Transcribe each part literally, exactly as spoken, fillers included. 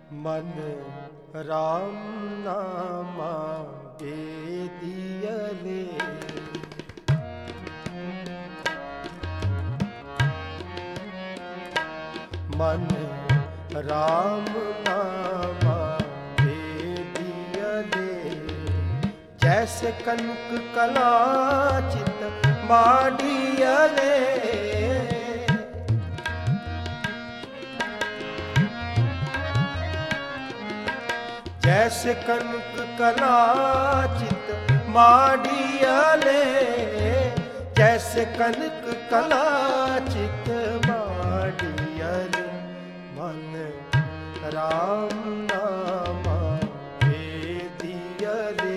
मन राम नामा बेदियले। मन राम नामा बेदियले। जैसे कनक कलाचित माडियले। जैसे कनक कलाचित माडियले। जैसे कनक कलाचित माडियले। मन राम नामा बेदियले।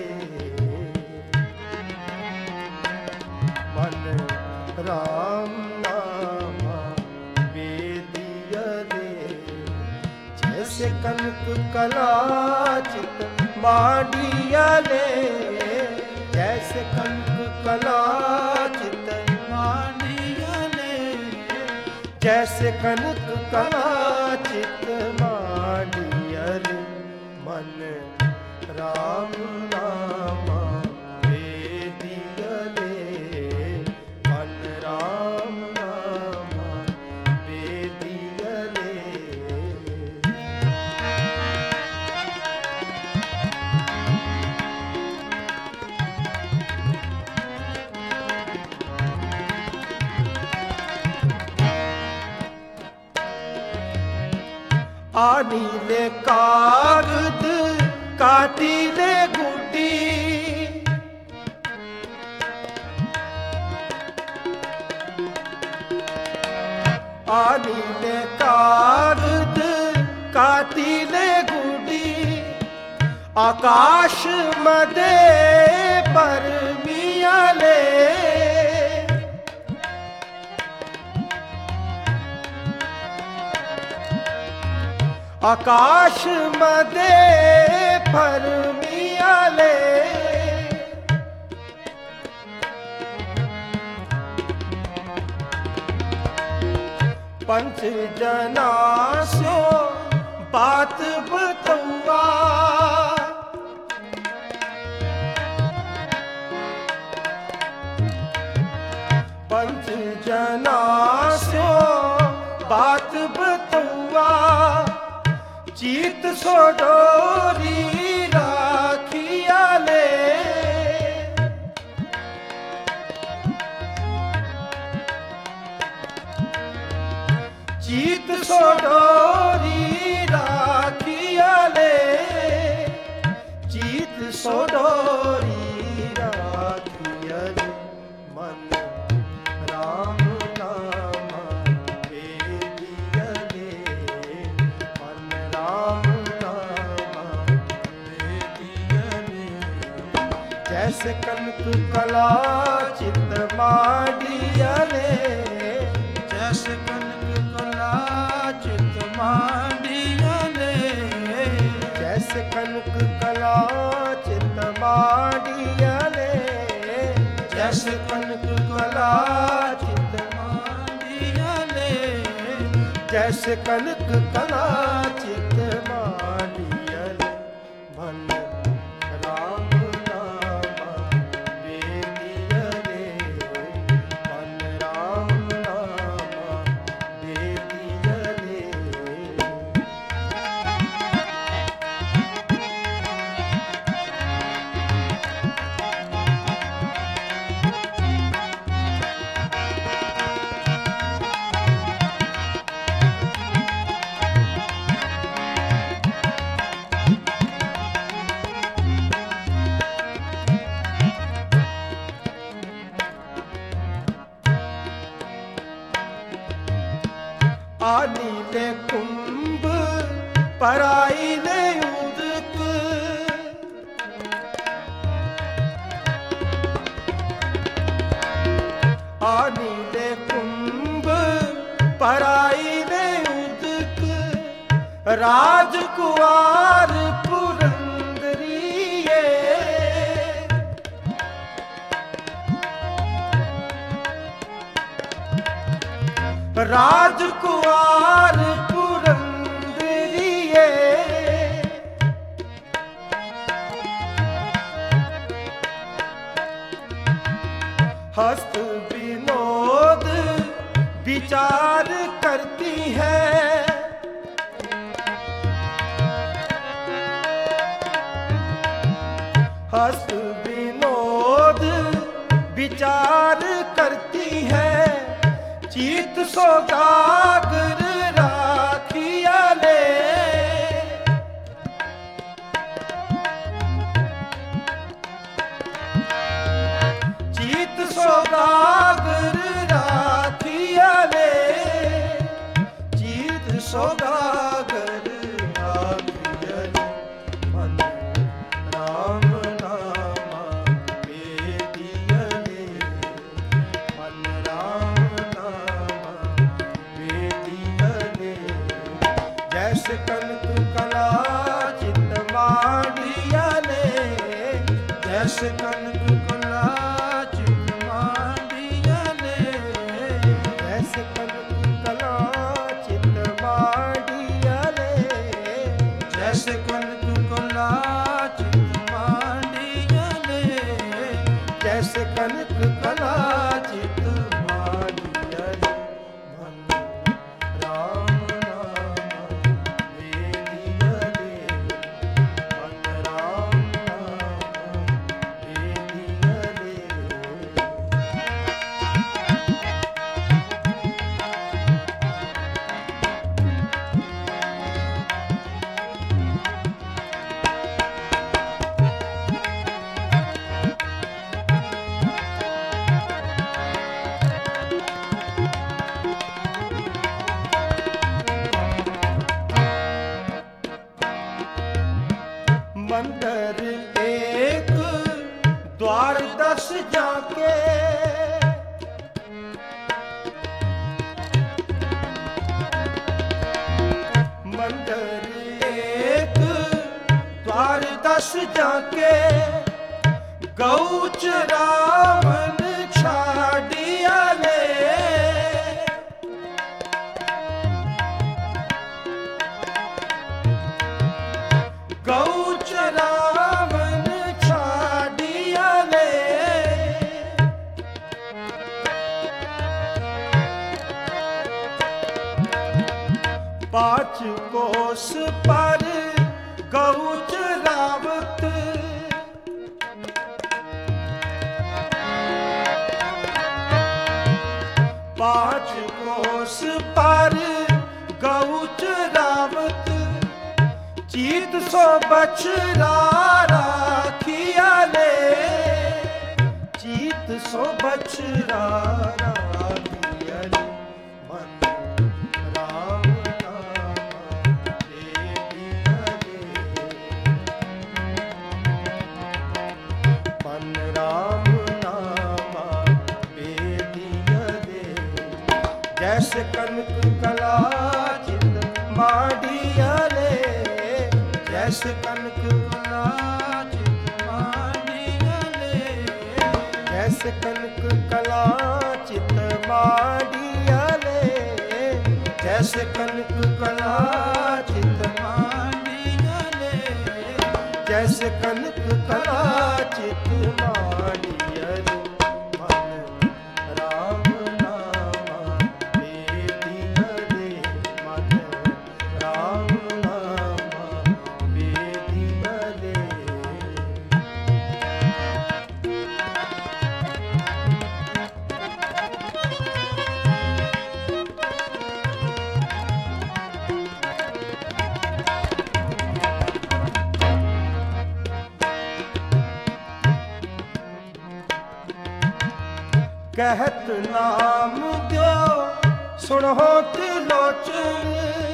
मन राम नामा बेदियले। जैसे कनक कलाचित माडियले। जैसे कनक कलाचित माडियले। जैसे कनक कलाचित माडियले। मन राम नामा बेदियले। मन राम नामा बेदियले। आनीले कागद काटीले गुड्डी। आनीले कागद काटीले गुड्डी। आकाश मदे परमियाले। आकाश मदे परमियाले। पंच जना सो बात बतौआ। पंच जना सो बात बतौआ। चीत सो डोरी राखियाले। चीत सो डोरी राखियाले। चीत सो डोरी राखियाले। मन राम नामा बेदियले। मन राम नामा बेदियले। जैसे कनक कलाचित माडियले। जैसे कनक कलाचित माडियले। जैसे कनक कलाचित माडियले। जैसे कनक कलाचित माडियले। जैसे कनक कलाचित माडियले। मन राम नामा बेदियले। मन राम नामा बेदियले। आनीले कुंभ पराईले उदक। आनीले कुंभ पराईले उदक। राजकुमार पुरंदरिये। राजकुमार पुरंदरिये। विचार करती है। हंस विनोद विचार करती है, चित सौदागर राखिया ले। चित सौदागर राखिया ले, चित सौदागर राखिया ले। मन राम नामा वेदिया ले, मन राम नामा वेदिया ले। जैसे कनक कला चित मांडिया ले, जैसे कनक कला चित मांडिया ले, जैसे कनक कला चित मांडिया ले, जैसे कनक कला चित मांडिया ले, जैसे कनक कला चित मांडिया ले। मन राम नामा वेदिया ले, मन राम नामा वेदिया ले। मंदिर एक द्वार दस जाके, मंदिर एक द्वार दस जाके, गौच रावण छाड़िया ले। गौच रावण छाड़िया ले। पाँच कोस पर गौच रावत, पाँच कोस पर गौच रावत, चित सो बछड़ा राखिया ले, चित सो बछड़ा राखिया ले। मन राम नामा वेदिया ले, मन राम नामा वेदिया ले। जैसे कनक कला चित मांडिया ले, जैसे कनक कला चित मांडिया ले, जैसे कनक कला चित मांडिया ले, जैसे कनक कला चित मांडिया ले, जैसे कनक कला चित मांडिया ले। मन राम नामा वेदिया ले, मन राम नामा वेदिया ले। कहत नाम दो सुनो त्रिलोचन,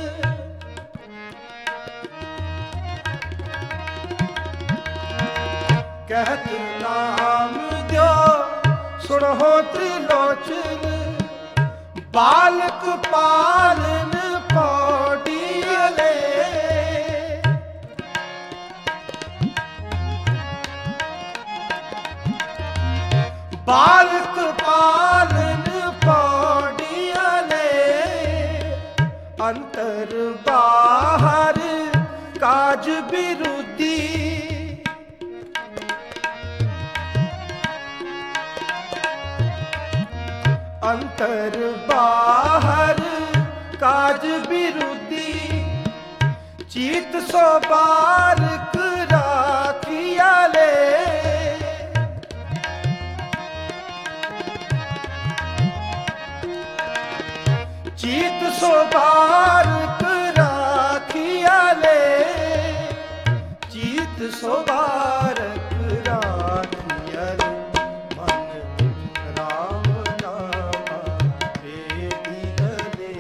कहत नाम दो सुनो त्रिलोचन, बालक पालन पौड़िया ले। बालक पालन पौड़िया ले, अंतर बाहर काज विरुद्धि, अंतर बाहर चीत सो बारक राखिया ले, चीत सो बारक राखिया ले, चीत सो बारक राखिया ले। मन राम नामा वेदी गले,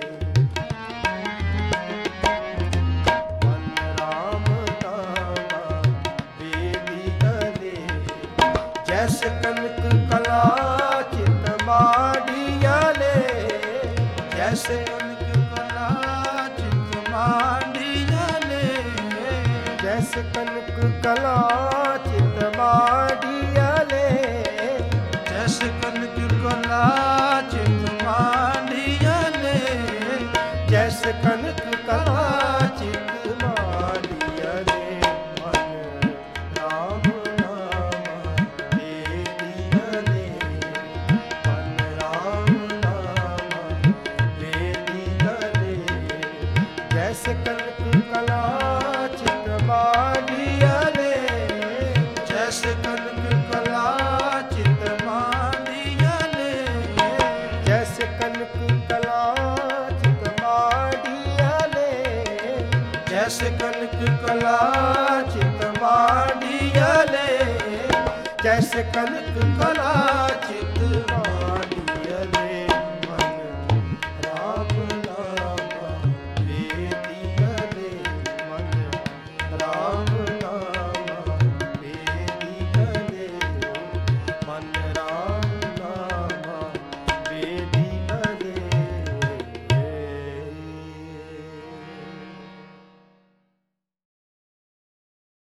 मन राम नामा वेदी गले। जैसे कनक कला चित माड़िया ले, जैसे कनक कला चित माड़िया ले, जैसे कनक कला चित माड़िया ले, जैसे कनक कला चित माड़िया ले, जैसे कनक कला चित माड़िया ले। मन राम नामा वेदिया ले, मन राम नामा वेदिया ले। जैसे कनक कला चित माड़िया ले, जैसे कनक कला चित माड़िया ले, जैसे कनक कला चित माड़िया ले, जैसे कनक कला चित माड़िया ले, जैसे कनक कला